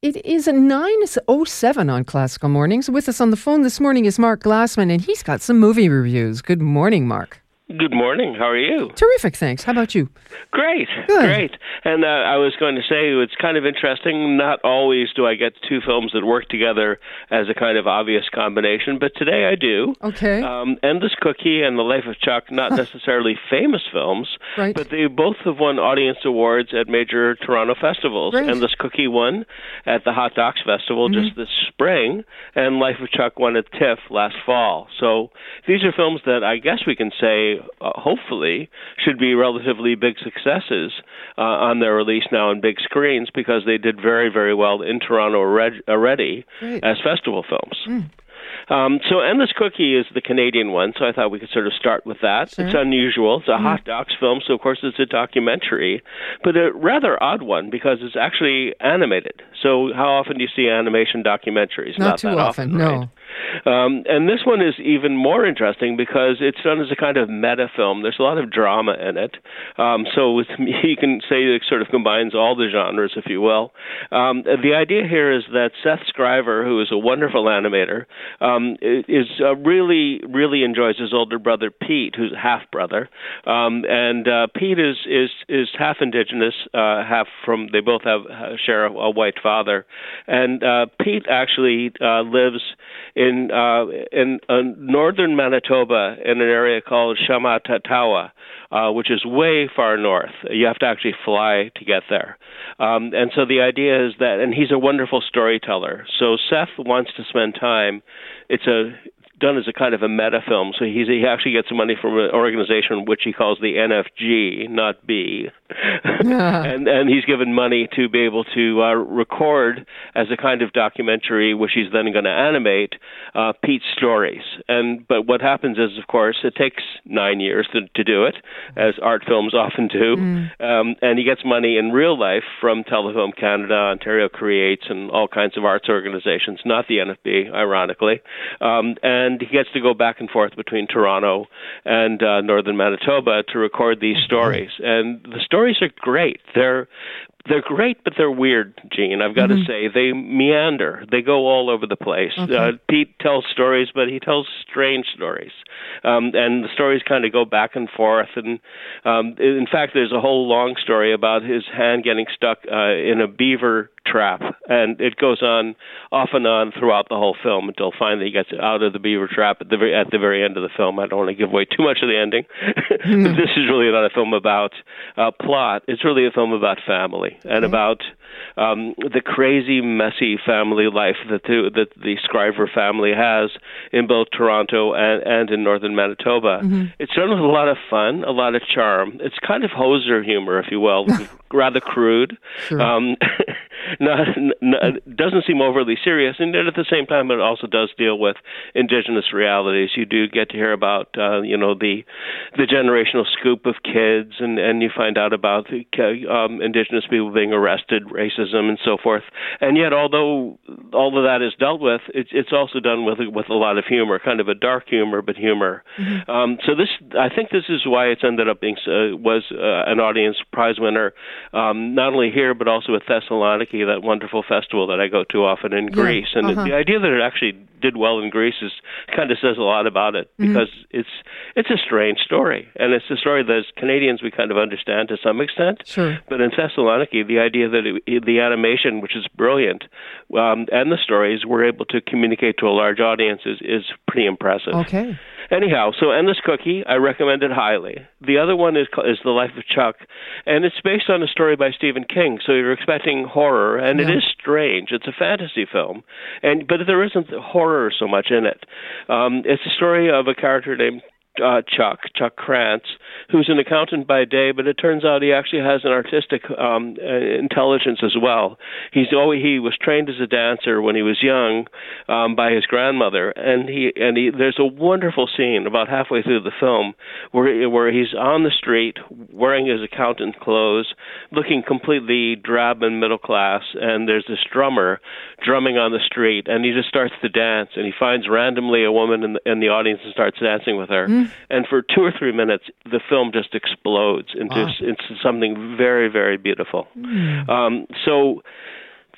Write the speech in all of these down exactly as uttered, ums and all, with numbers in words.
It is nine oh seven on Classical Mornings. With us on the phone this morning is Mark Glassman, and he's got some movie reviews. Good morning, Mark. Good morning. How are you? Terrific, thanks. How about you? Great, Good. great. And uh, I was going to say, it's kind of interesting. Not always do I get two films that work together as a kind of obvious combination, but today I do. Okay. Um, Endless Cookie and The Life of Chuck, not necessarily famous films, Right. but they both have won audience awards at major Toronto festivals. Right. Endless Cookie won at the Hot Docs Festival Mm-hmm. just this spring, and Life of Chuck won at TIFF last fall. So these are films that I guess we can say, uh, hopefully, should be relatively big successes uh, on their release now on big screens, because they did very, very well in Toronto already, already Great. as festival films. Mm. Um, so Endless Cookie is the Canadian one, so I thought we could sort of start with that. Sure. It's unusual. It's a Mm-hmm. Hot Docs film, so of course it's a documentary, but a rather odd one because it's actually animated. So how often do you see animation documentaries? Not, too that often, often, no. right? Um, and this one is even more interesting because it's done as a kind of meta film. There's a lot of drama in it. Um, so with, you can say it sort of combines all the genres, if you will. Um, the idea here is that Seth Scriver, who is a wonderful animator, um, is uh, really, really enjoys his older brother Pete, who's a half brother. Um, and uh, Pete is is is half Indigenous, uh, half from. They both have uh, share a, a white father, and uh, Pete actually uh, lives in uh, in uh, northern Manitoba in an area called Shamatatawa, uh, which is way far north. You have to actually fly to get there. Um, and so the idea is that, and he's a wonderful storyteller. So Seth wants to spend time. It's a done as a kind of a meta film. So he's, he actually gets money from an organization which he calls the N F G, not B. and and he's given money to be able to uh, record as a kind of documentary, which he's then going to animate, uh, Pete's stories. And but what happens is, of course, it takes nine years to, to do it, as art films often do. Mm. Um, and he gets money in real life from Telefilm Canada, Ontario Creates, and all kinds of arts organizations, not the N F B, ironically. Um, and he gets to go back and forth between Toronto and uh, northern Manitoba to record these stories. And the stories are great. They're They're great, but they're weird, Gene. I've got mm-hmm. to say. They meander. They go all over the place. Okay. Uh, Pete tells stories, but he tells strange stories. Um, and the stories kind of go back and forth. And um, in fact, there's a whole long story about his hand getting stuck uh, in a beaver trap. And it goes on off and on throughout the whole film until finally he gets out of the beaver trap at the very, at the very end of the film. I don't want to give away too much of the ending. Mm-hmm. But this is really not a film about uh, plot. It's really a film about family. And about um, the crazy, messy family life that the, that the Scriver family has in both Toronto and, and in northern Manitoba. Mm-hmm. It's done with a lot of fun, a lot of charm. It's kind of hoser humor, if you will, rather crude. Sure. Um, not, not, doesn't seem overly serious, and yet at the same time, it also does deal with Indigenous realities. You do get to hear about, uh, you know, the the generational scoop of kids, and, and you find out about the, um, Indigenous people being arrested, racism, and so forth. And yet, although all of that is dealt with, it's it's also done with with a lot of humor, kind of a dark humor, but humor. Mm-hmm. Um, so this, I think, this is why it's ended up being uh, was uh, an audience prize winner, um, not only here but also at Thessaloniki, that wonderful festival that I go to often in yeah. Greece. And uh-huh. the idea that it actually did well in Greece is kind of says a lot about it, because mm-hmm. it's it's a strange story, and it's a story that as Canadians we kind of understand to some extent. Sure. But in Thessaloniki, the idea that it, the animation, which is brilliant, um, and the stories were able to communicate to a large audience is, is pretty impressive. Okay. Anyhow, so Endless Cookie, I recommend it highly. The other one is is The Life of Chuck, and it's based on a story by Stephen King, so you're expecting horror, and yeah. it is strange. It's a fantasy film, and but there isn't horror so much in it. Um, it's a story of a character named Uh, Chuck, Chuck Krantz, who's an accountant by day, but it turns out he actually has an artistic um, uh, intelligence as well. He's always, he was trained as a dancer when he was young um, by his grandmother, and he and he, there's a wonderful scene about halfway through the film where where he's on the street wearing his accountant clothes, looking completely drab and middle class, and there's this drummer drumming on the street, and he just starts to dance, and he finds randomly a woman in the, in the audience and starts dancing with her. Mm. And for two or three minutes, the film just explodes into, wow. into something very, very beautiful. Mm. Um, so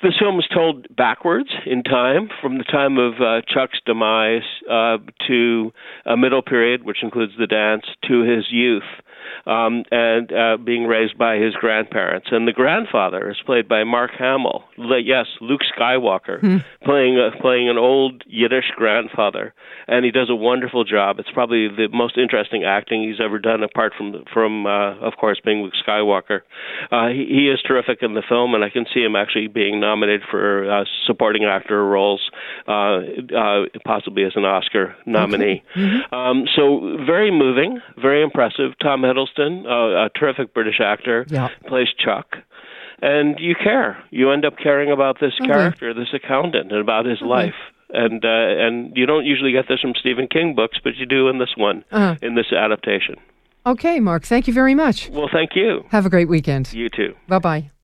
This film is told backwards in time, from the time of uh, Chuck's demise uh, to a middle period, which includes the dance, to his youth. Um, and uh, being raised by his grandparents. And the grandfather is played by Mark Hamill. Le- yes, Luke Skywalker, hmm. playing uh, playing an old Yiddish grandfather. And he does a wonderful job. It's probably the most interesting acting he's ever done, apart from, from uh, of course, being Luke Skywalker. Uh, he, he is terrific in the film, and I can see him actually being nominated for uh, supporting actor roles, uh, uh, possibly as an Oscar nominee. Okay. Mm-hmm. Um, so very moving, very impressive. Tom Hiddleston, uh, a terrific British actor, yeah. plays Chuck. And you care. You end up caring about this okay. character, this accountant, and about his okay. life. And uh, and you don't usually get this from Stephen King books, but you do in this one, uh-huh. in this adaptation. Okay, Mark, thank you very much. Well, thank you. Have a great weekend. You too. Bye-bye.